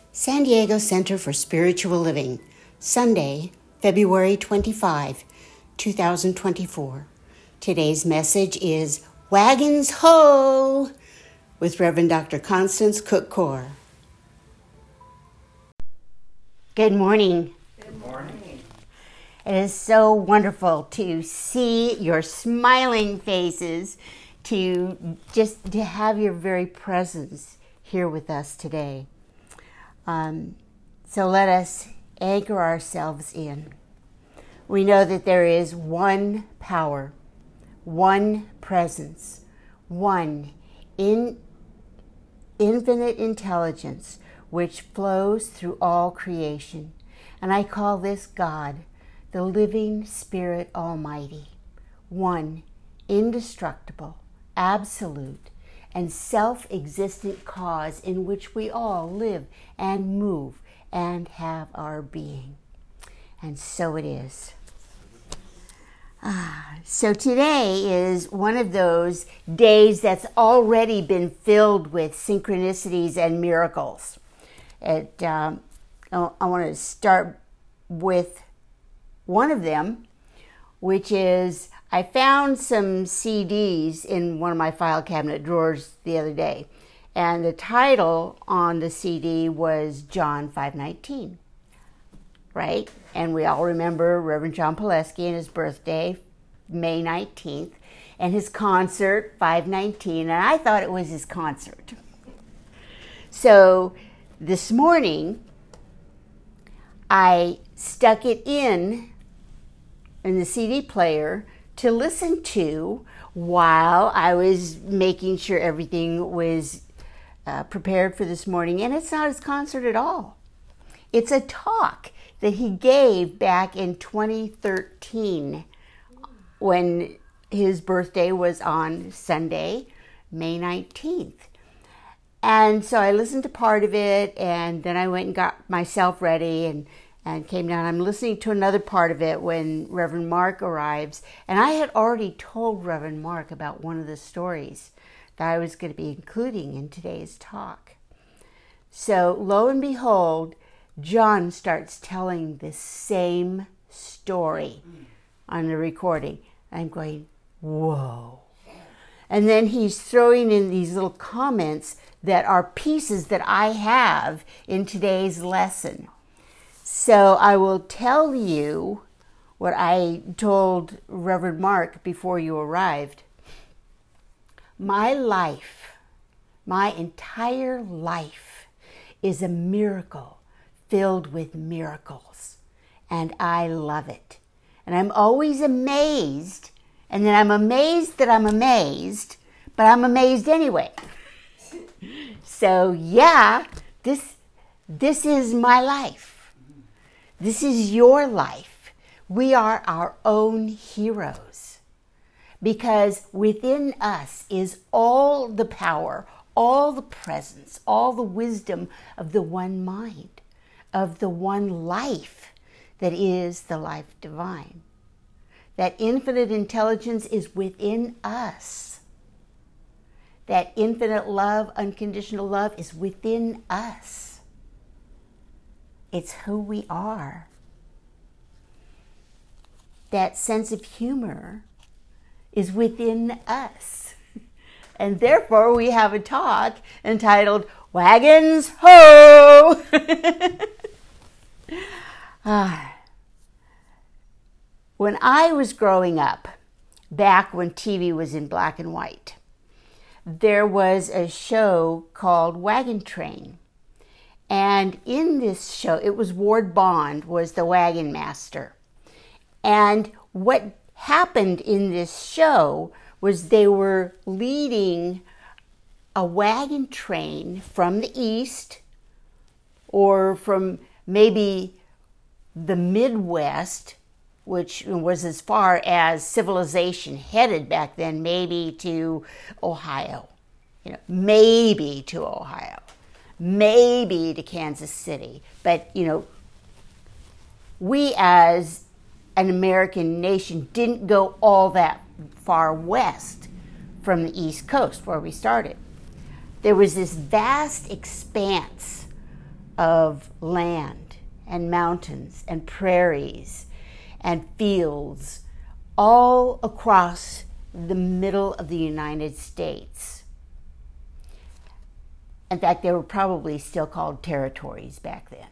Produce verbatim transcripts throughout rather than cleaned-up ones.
San Diego Center for Spiritual Living, Sunday, February twenty-fifth, two thousand twenty-four. Today's message is Wagons Ho! With Reverend Doctor Constance Cook-Core. Good morning. Good morning. It is so wonderful to see your smiling faces, to just to have your very presence here with us today. Um, so let us anchor ourselves in. We know that there is one power, one presence, one in, infinite intelligence which flows through all creation. And I call this God, the living Spirit Almighty, one, indestructible, absolute, and self-existent cause in which we all live and move and have our being. And so it is. Ah, so today is one of those days that's already been filled with synchronicities and miracles. It, um, I, I want to start with one of them, which is I found some C Ds in one of my file cabinet drawers the other day, and the title on the C D was John five nineteen, right? And we all remember Reverend John Pileski and his birthday, May nineteenth, and his concert, five nineteen, and I thought it was his concert. So this morning, I stuck it in in the C D player to listen to while I was making sure everything was uh, prepared for this morning. And it's not his concert at all. It's a talk that he gave back in twenty thirteen when his birthday was on Sunday, May nineteenth. And so I listened to part of it, and then I went and got myself ready and and came down. I'm listening to another part of it when Reverend Mark arrives. And I had already told Reverend Mark about one of the stories that I was going to be including in today's talk. So lo and behold, John starts telling the same story on the recording. I'm going, whoa. And then he's throwing in these little comments that are pieces that I have in today's lesson. So I will tell you what I told Reverend Mark before you arrived. My life, my entire life, is a miracle filled with miracles, and I love it. And I'm always amazed, and then I'm amazed that I'm amazed, but I'm amazed anyway. So yeah, this this is my life. This is your life. We are our own heroes, because within us is all the power, all the presence, all the wisdom of the one mind, of the one life that is the life divine. That infinite intelligence is within us. That infinite love, unconditional love, is within us. It's who we are. That sense of humor is within us. And therefore we have a talk entitled Wagons Ho! ah. When I was growing up, back when T V was in black and white, there was a show called Wagon Train. And in this show, it was Ward Bond was the wagon master. And what happened in this show was they were leading a wagon train from the east or from maybe the Midwest, which was as far as civilization headed back then, maybe to Ohio, you know, maybe to Ohio. Maybe to Kansas City, but you know, we as an American nation didn't go all that far west from the East Coast where we started. There was this vast expanse of land and mountains and prairies and fields all across the middle of the United States. In fact, they were probably still called territories back then.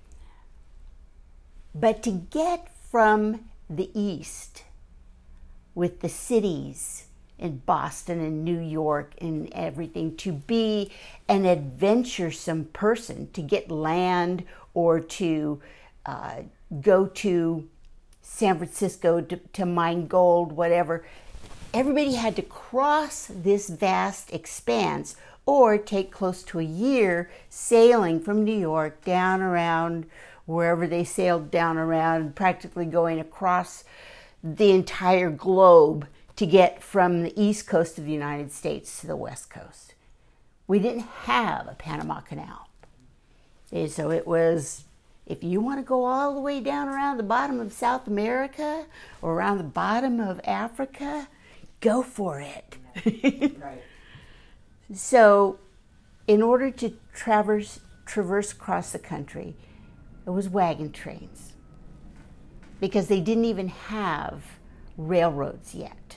But to get from the east with the cities in Boston and New York and everything, to be an adventuresome person, to get land or to uh, go to San Francisco to, to mine gold, whatever, everybody had to cross this vast expanse or take close to a year sailing from New York down around wherever they sailed down around, practically going across the entire globe to get from the east coast of the United States to the west coast. We didn't have a Panama Canal. And so it was, if you want to go all the way down around the bottom of South America or around the bottom of Africa, go for it. Right. So in order to traverse, traverse across the country, it was wagon trains, because they didn't even have railroads yet.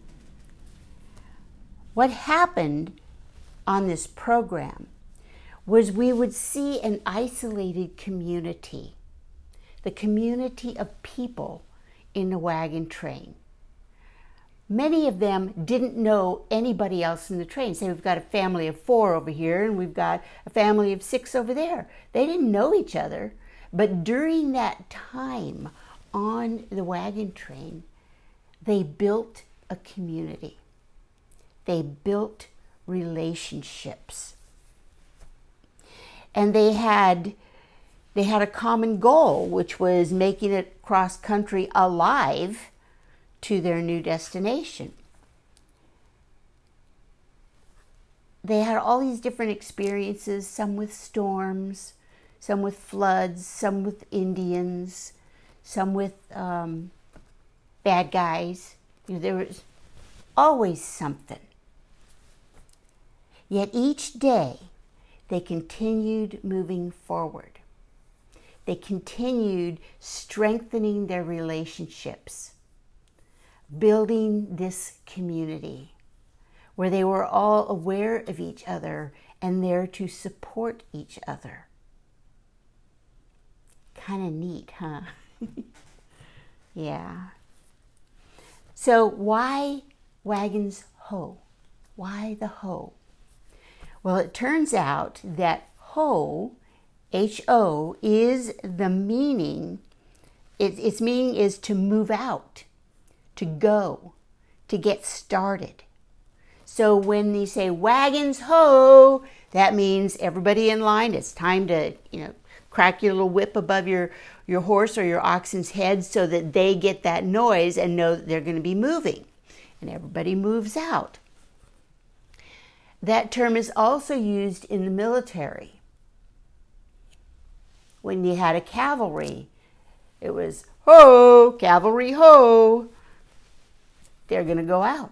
What happened on this program was we would see an isolated community, the community of people in the wagon train. Many of them didn't know anybody else in the train. Say we've got a family of four over here and we've got a family of six over there. They didn't know each other, but during that time on the wagon train, they built a community. They built relationships. And they had they had a common goal, which was making it cross country alive to their new destination. They had all these different experiences, some with storms, some with floods, some with Indians, some with um, bad guys. You know, there was always something. Yet each day, they continued moving forward. They continued strengthening their relationships, building this community where they were all aware of each other and there to support each other. Kind of neat, huh? Yeah. So why wagons hoe? Why the hoe? Well, it turns out that hoe, H O, is the meaning, it, its meaning is to move out, to go, to get started. So when you say wagons hoe, that means everybody in line, it's time to, you know, crack your little whip above your, your horse or your oxen's head so that they get that noise and know that they're going to be moving. And everybody moves out. That term is also used in the military. When you had a cavalry, it was ho, cavalry ho. They're going to go out.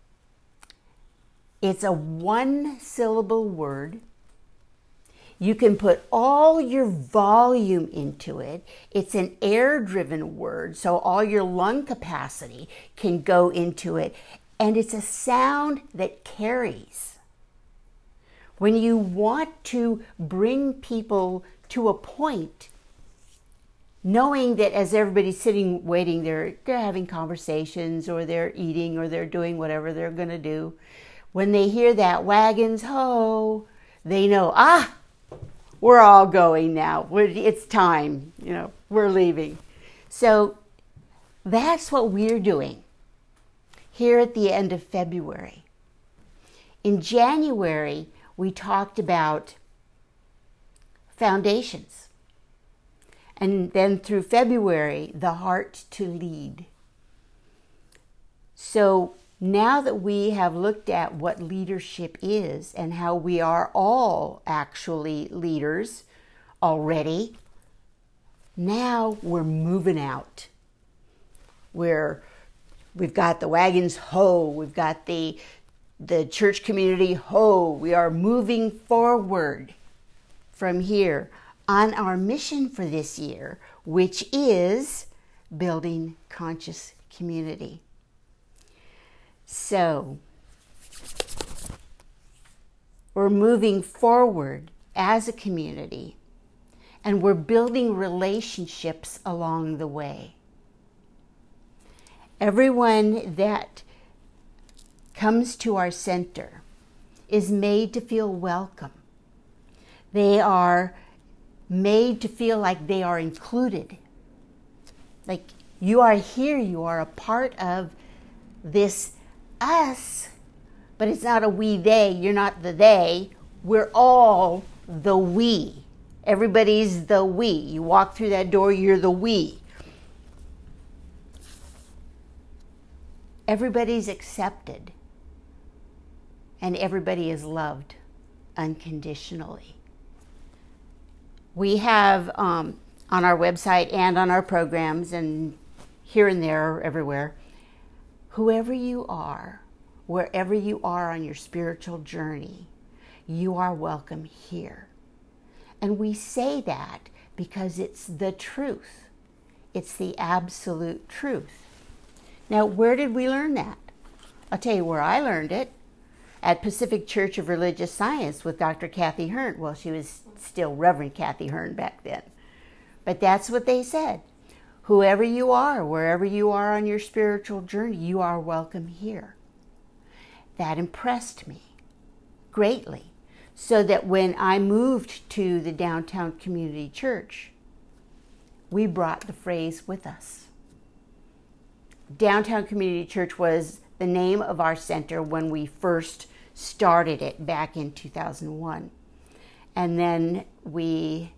It's a one-syllable word. You can put all your volume into it. It's an air-driven word, so all your lung capacity can go into it. And it's a sound that carries. When you want to bring people to a point, knowing that as everybody's sitting waiting, they're, they're having conversations or they're eating or they're doing whatever they're going to do. When they hear that wagons ho, they know, ah, we're all going now. We're, it's time. You know, we're leaving. So that's what we're doing here at the end of February. In January, we talked about foundations. And then through February, the heart to lead. So now that we have looked at what leadership is and how we are all actually leaders already, now we're moving out. We're, we've got the wagons ho, we've got the, the church community ho. We are moving forward from here. on our mission for this year, which is building conscious community. So, we're moving forward as a community, and we're building relationships along the way. Everyone that comes to our center is made to feel welcome. They are made to feel like they are included. Like, you are here, you are a part of this us, but it's not a we they, you're not the they, we're all the we. Everybody's the we. You walk through that door, you're the we. Everybody's accepted, and everybody is loved unconditionally. We have um, on our website and on our programs and here and there, everywhere, whoever you are, wherever you are on your spiritual journey, you are welcome here. And we say that because it's the truth. It's the absolute truth. Now, where did we learn that? I'll tell you where I learned it. At Pacific Church of Religious Science with Doctor Kathy Hearn. Well, she was still Reverend Kathy Hearn back then. But that's what they said. Whoever you are, wherever you are on your spiritual journey, you are welcome here. That impressed me greatly. So that when I moved to the Downtown Community Church, we brought the phrase with us. Downtown Community Church was the name of our center when we first started it back in two thousand one. And then we,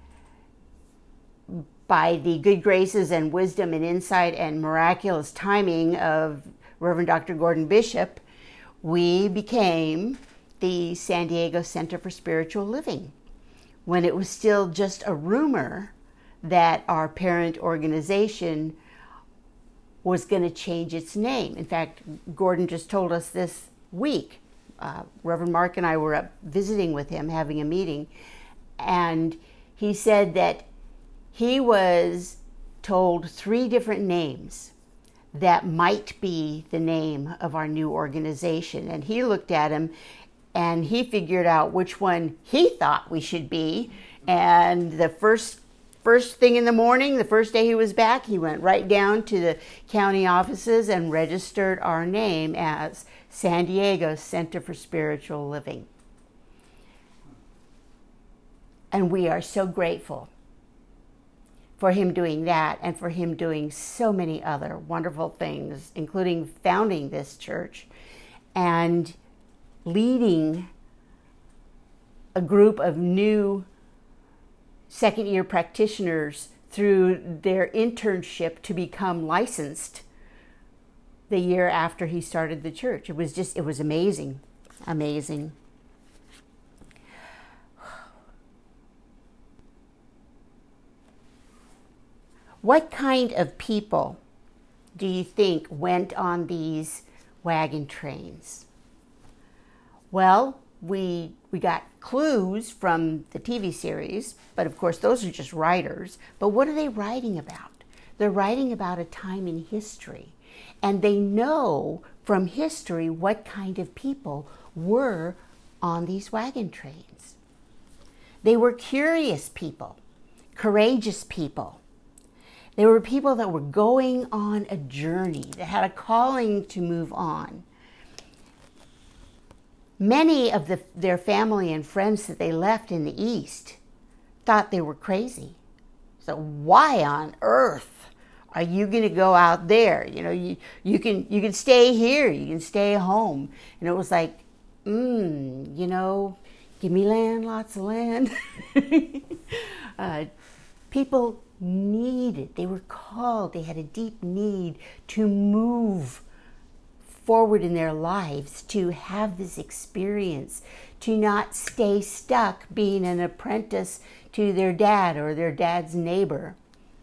by the good graces and wisdom and insight and miraculous timing of Reverend Doctor Gordon Bishop, we became the San Diego Center for Spiritual Living, when it was still just a rumor that our parent organization was going to change its name. In fact, Gordon just told us this week. Uh, Reverend Mark and I were up visiting with him, having a meeting, and he said that he was told three different names that might be the name of our new organization. And he looked at him and he figured out which one he thought we should be. And the first First thing in the morning, the first day he was back, he went right down to the county offices and registered our name as San Diego Center for Spiritual Living. And we are so grateful for him doing that and for him doing so many other wonderful things, including founding this church and leading a group of new second-year practitioners through their internship to become licensed the year after he started the church. It was just, it was amazing, amazing. What kind of people do you think went on these wagon trains? Well, we we got clues from the T V series, but of course those are just writers. But what are they writing about? They're writing about a time in history, and they know from history what kind of people were on these wagon trains. They were curious people, courageous people. They were people that were going on a journey, that had a calling to move on. Many of the, their family and friends that they left in the East thought they were crazy. So why on earth are you going to go out there? You know, you, you can you can stay here, you can stay home. And it was like, mm, you know, give me land, lots of land. uh, people needed, they were called, they had a deep need to move forward in their lives, to have this experience, to not stay stuck being an apprentice to their dad or their dad's neighbor,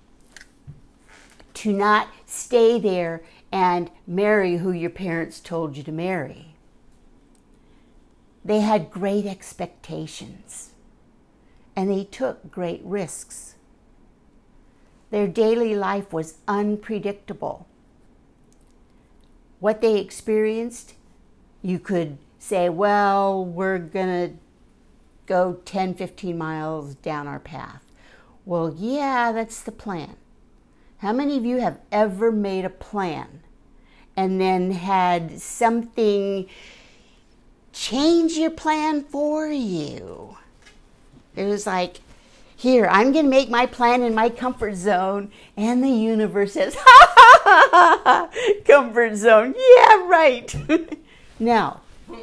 to not stay there and marry who your parents told you to marry. They had great expectations, and they took great risks. Their daily life was unpredictable. What they experienced, you could say, well, we're going to go ten, fifteen miles down our path. Well, yeah, that's the plan. How many of you have ever made a plan and then had something change your plan for you? It was like, here, I'm going to make my plan in my comfort zone. And the universe says, ha ha ha ha, ha. Comfort zone. Yeah, right. No.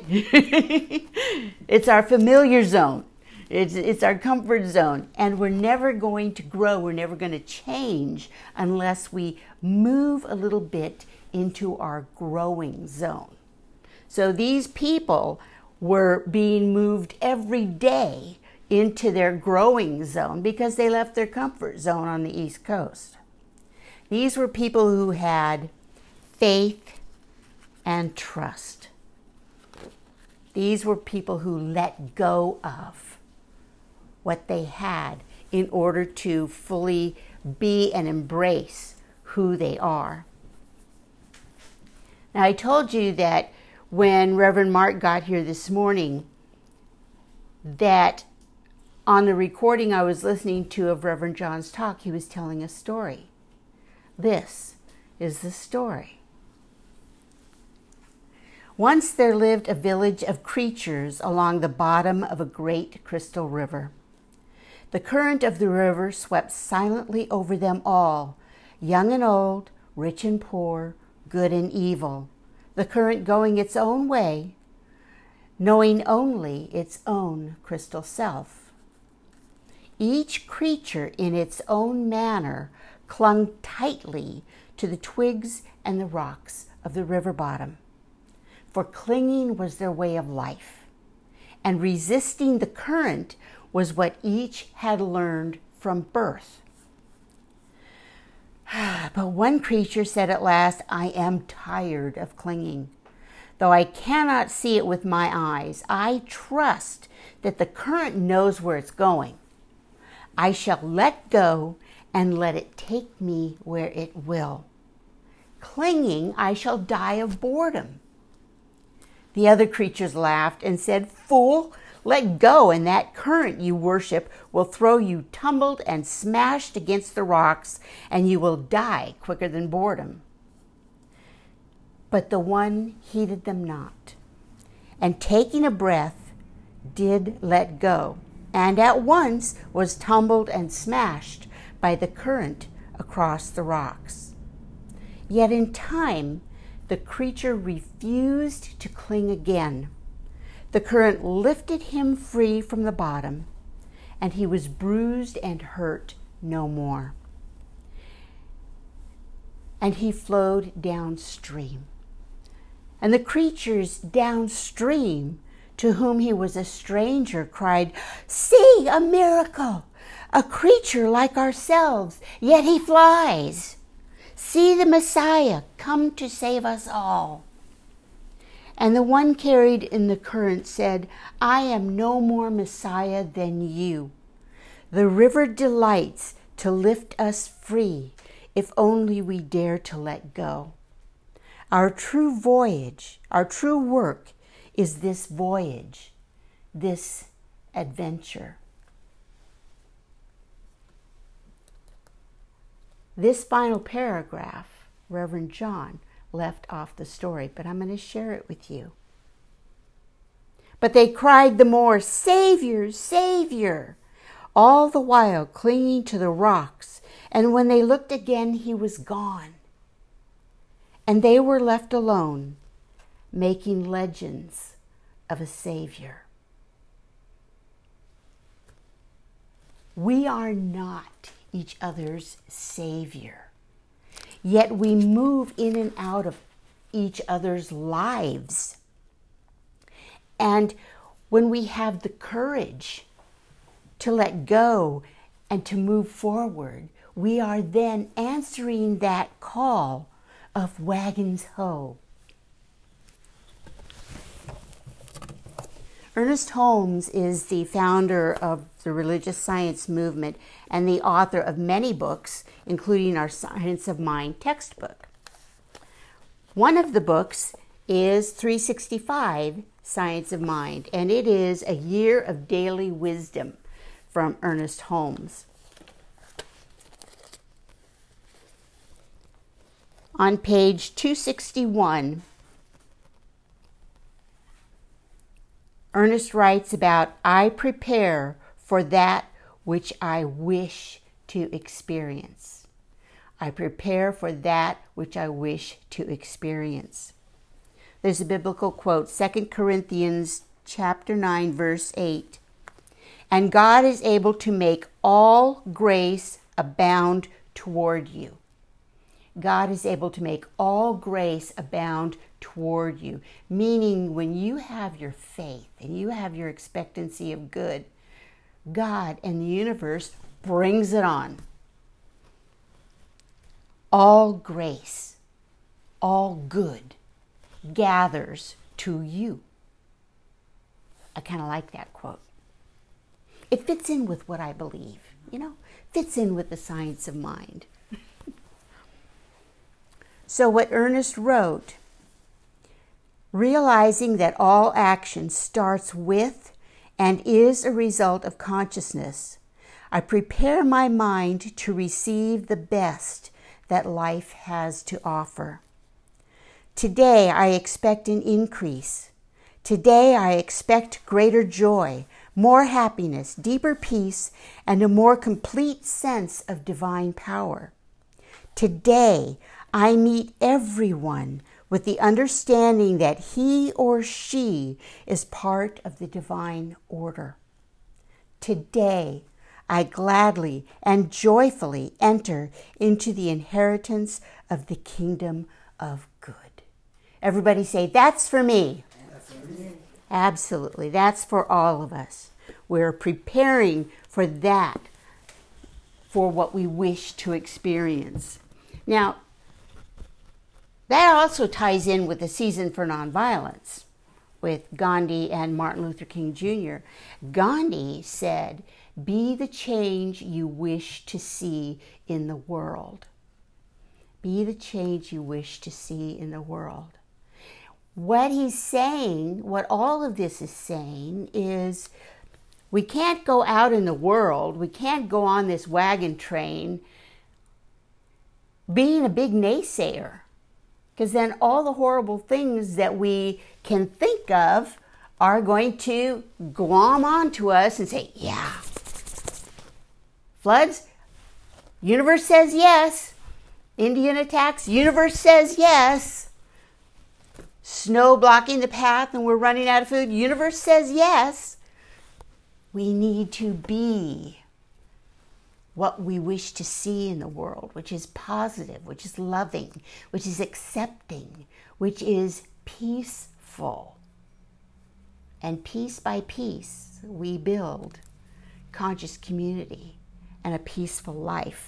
It's our familiar zone. It's, it's our comfort zone. And we're never going to grow. We're never going to change unless we move a little bit into our growing zone. So these people were being moved every day into their growing zone because they left their comfort zone on the East Coast. These were people who had faith and trust. These were people who let go of what they had in order to fully be and embrace who they are. Now, I told you that when Reverend Mark got here this morning, that on the recording I was listening to of Reverend John's talk, he was telling a story. This is the story. Once there lived a village of creatures along the bottom of a great crystal river. The current of the river swept silently over them all, young and old, rich and poor, good and evil, the current going its own way, knowing only its own crystal self. Each creature in its own manner clung tightly to the twigs and the rocks of the river bottom, for clinging was their way of life, and resisting the current was what each had learned from birth. But one creature said at last, I am tired of clinging. Though I cannot see it with my eyes, I trust that the current knows where it's going. I shall let go and let it take me where it will. Clinging, I shall die of boredom. The other creatures laughed and said, Fool, let go, and that current you worship will throw you tumbled and smashed against the rocks, and you will die quicker than boredom. But the one heeded them not, and taking a breath, did let go, and at once was tumbled and smashed by the current across the rocks. Yet in time, the creature refused to cling again. The current lifted him free from the bottom, and he was bruised and hurt no more. And he flowed downstream. And the creatures downstream, to whom he was a stranger, cried, See, a miracle! A creature like ourselves, yet he flies. See the Messiah come to save us all. And the one carried in the current said, I am no more Messiah than you. The river delights to lift us free, if only we dare to let go. Our true voyage, our true work is this voyage, this adventure. This final paragraph, Reverend John left off the story, but I'm going to share it with you. But they cried the more, Savior, Savior, all the while clinging to the rocks, and when they looked again, he was gone. And they were left alone, making legends of a Savior. We are not each other's Savior, yet we move in and out of each other's lives. And when we have the courage to let go and to move forward, we are then answering that call of Wagons Ho. Ernest Holmes is the founder of the religious science movement and the author of many books, including our Science of Mind textbook. One of the books is three sixty-five, Science of Mind, and it is a year of daily wisdom from Ernest Holmes. On page two sixty-one, Ernest writes about, I prepare for that which I wish to experience. I prepare for that which I wish to experience. There's a biblical quote, Second Corinthians chapter nine, verse eight. And God is able to make all grace abound toward you. God is able to make all grace abound toward you, meaning when you have your faith and you have your expectancy of good, God and the universe brings it on. All grace, all good gathers to you. I kind of like that quote. It fits in with what I believe, you know, fits in with the science of mind. So what Ernest wrote, realizing that all action starts with and is a result of consciousness, I prepare my mind to receive the best that life has to offer. Today I expect an increase. Today I expect greater joy, more happiness, deeper peace, and a more complete sense of divine power. Today I meet everyone with the understanding that he or she is part of the divine order. Today, I gladly and joyfully enter into the inheritance of the kingdom of good. Everybody say, that's for me. That's for me. Absolutely. That's for all of us. We're preparing for that, for what we wish to experience. Now, that also ties in with the Season for Nonviolence with Gandhi and Martin Luther King Junior Gandhi said, be the change you wish to see in the world. Be the change you wish to see in the world. What he's saying, what all of this is saying is we can't go out in the world, we can't go on this wagon train being a big naysayer. Because then all the horrible things that we can think of are going to glom onto us and say, yeah. Floods, universe says yes. Indian attacks, universe says yes. Snow blocking the path and we're running out of food, universe says yes. We need to be what we wish to see in the world, which is positive, which is loving, which is accepting, which is peaceful. And piece by piece, we build conscious community and a peaceful life.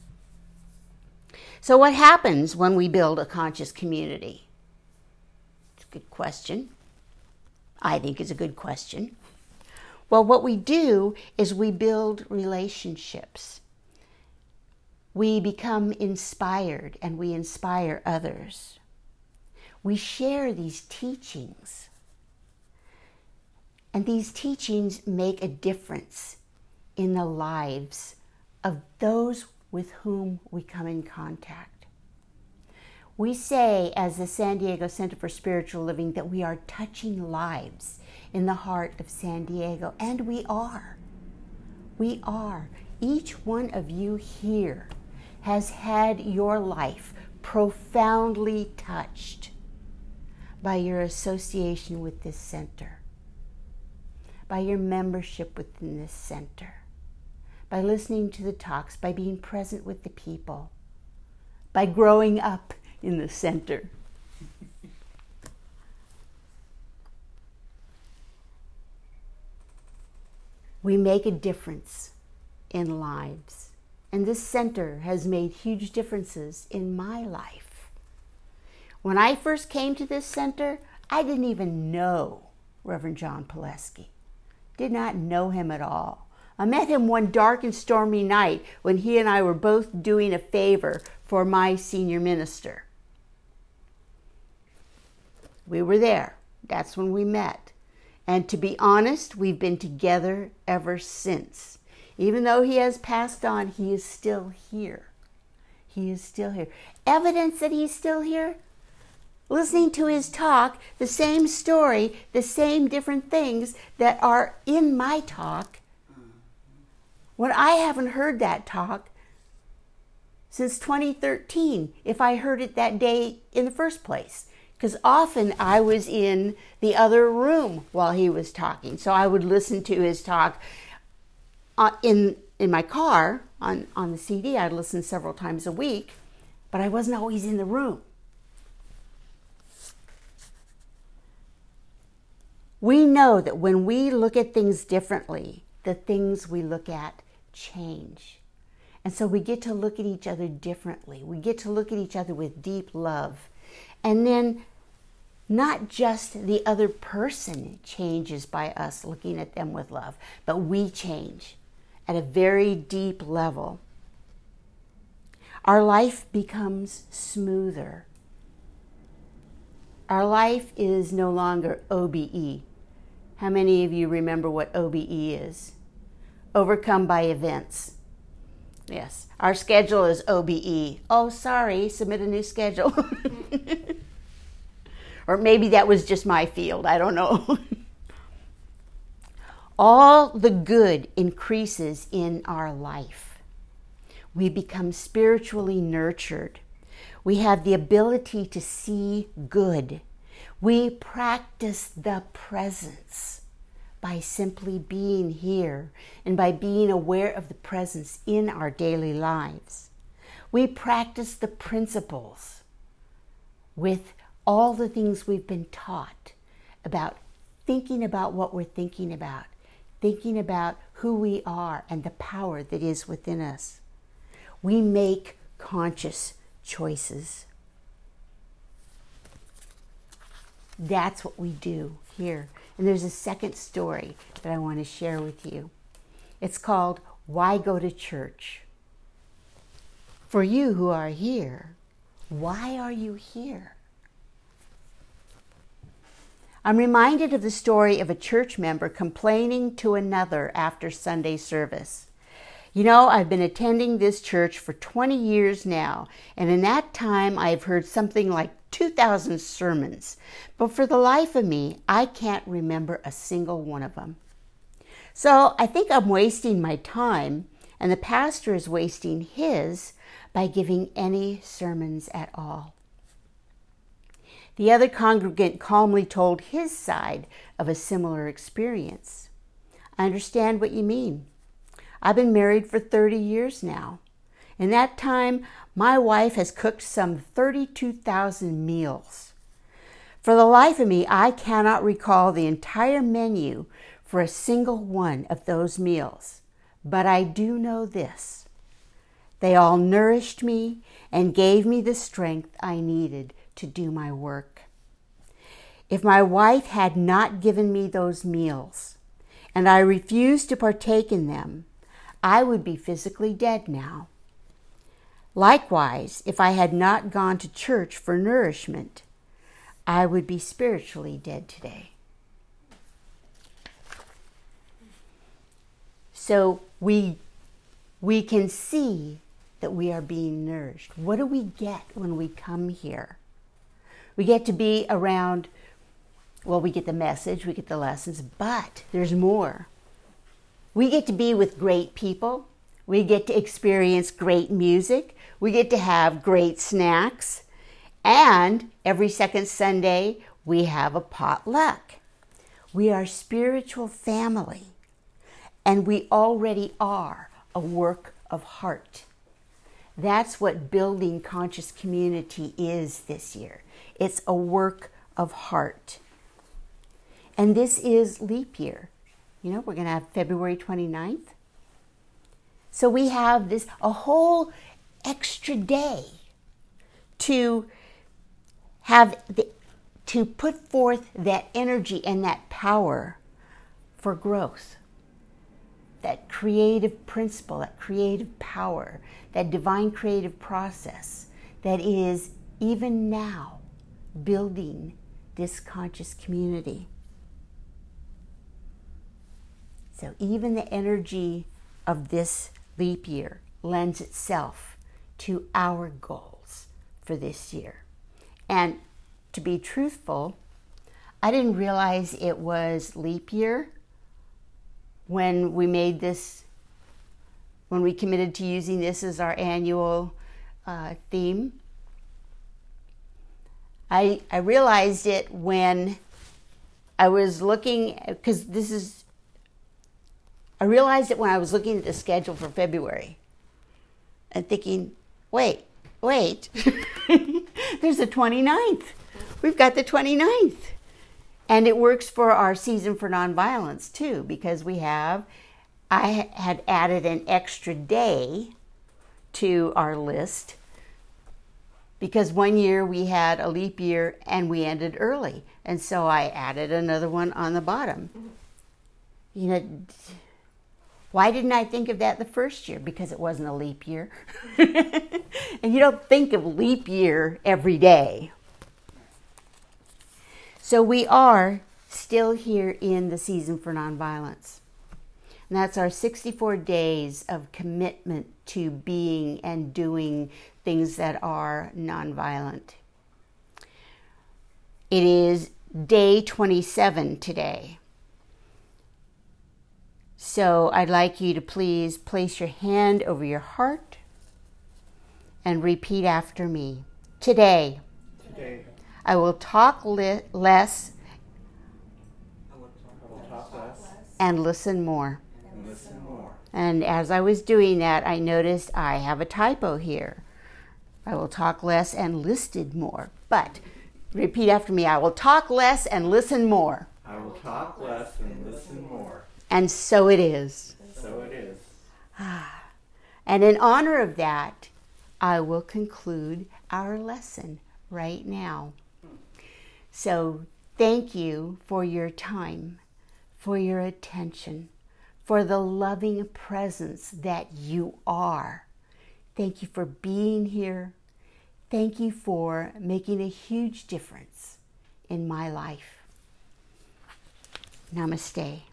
So what happens when we build a conscious community? It's a good question. I think it's a good question. Well, what we do is we build relationships. We become inspired and we inspire others. We share these teachings. And these teachings make a difference in the lives of those with whom we come in contact. We say, as the San Diego Center for Spiritual Living, that we are touching lives in the heart of San Diego, and we are. We are. Each one of you here has had your life profoundly touched by your association with this center, by your membership within this center, by listening to the talks, by being present with the people, by growing up in the center. We make a difference in lives. And this center has made huge differences in my life. When I first came to this center, I didn't even know Reverend John Pileski. Did not know him at all. I met him one dark and stormy night when he and I were both doing a favor for my senior minister. We were there. That's when we met. And to be honest, we've been together ever since. Even though he has passed on, he is still here. He is still here. Evidence that he's still here? Listening to his talk, the same story, the same different things that are in my talk, when I haven't heard that talk since twenty thirteen, if I heard it that day in the first place. Because often I was in the other room while he was talking. So I would listen to his talk uh, in in my car on, on the C D. I'd listen several times a week, but I wasn't always in the room. We know that when we look at things differently, the things we look at change. And so we get to look at each other differently. We get to look at each other with deep love. And then not just the other person changes by us looking at them with love, but we change at a very deep level. Our life becomes smoother. Our life is no longer O B E. How many of you remember what O B E is? Overcome by events. Yes, our schedule is O B E. Oh, sorry, submit a new schedule. Or maybe that was just my field, I don't know. All the good increases in our life. We become spiritually nurtured. We have the ability to see good. We practice the presence by simply being here and by being aware of the presence in our daily lives. We practice the principles with all the things we've been taught about thinking about what we're thinking about, thinking about who we are and the power that is within us. We make conscious choices. That's what we do here. And there's a second story that I want to share with you. It's called Why Go to Church? For you who are here, why are you here? I'm reminded of the story of a church member complaining to another after Sunday service. You know, I've been attending this church for twenty years now, and in that time I've heard something like two thousand sermons, but for the life of me, I can't remember a single one of them. So I think I'm wasting my time, and the pastor is wasting his by giving any sermons at all. The other congregant calmly told his side of a similar experience. I understand what you mean. I've been married for thirty years now. In that time, my wife has cooked some thirty-two thousand meals. For the life of me, I cannot recall the entire menu for a single one of those meals. But I do know this. They all nourished me and gave me the strength I needed to do my work. If my wife had not given me those meals, and I refused to partake in them, I would be physically dead now. Likewise, if I had not gone to church for nourishment, I would be spiritually dead today. So we, we can see that we are being nourished. What do we get when we come here? We get to be around, well, we get the message, we get the lessons, but there's more. We get to be with great people. We get to experience great music. We get to have great snacks. And every second Sunday, we have a potluck. We are spiritual family. And we already are a work of heart. That's what building conscious community is this year. It's a work of heart. And this is leap year. You know, we're going to have February twenty-ninth. So we have this, a whole extra day to have, the, to put forth that energy and that power for growth. That creative principle, that creative power, that divine creative process that is even now building this conscious community. So even the energy of this leap year lends itself to our goals for this year. And to be truthful, I didn't realize it was leap year when we made this, when we committed to using this as our annual uh, theme. I, I realized it when I was looking, because this is, I realized it when I was looking at the schedule for February and thinking, wait, wait, there's the twenty-ninth. We've got the twenty-ninth. And it works for our season for nonviolence too, because we have, I had added an extra day to our list because one year we had a leap year and we ended early. And so I added another one on the bottom. You know, why didn't I think of that the first year? Because it wasn't a leap year. And you don't think of leap year every day. So we are still here in the season for nonviolence. And that's our sixty-four days of commitment to being and doing things that are nonviolent. It is day twenty-seven today. So I'd like you to please place your hand over your heart and repeat after me. Today, Today I will talk li- less I will talk less and listen more. and listen more. And as I was doing that, I noticed I have a typo here. I will talk less and listed more. But repeat after me. I will talk less and listen more. I will talk less and listen more. And so it is. So it is. And in honor of that, I will conclude our lesson right now. So thank you for your time, for your attention, for the loving presence that you are. Thank you for being here. Thank you for making a huge difference in my life. Namaste.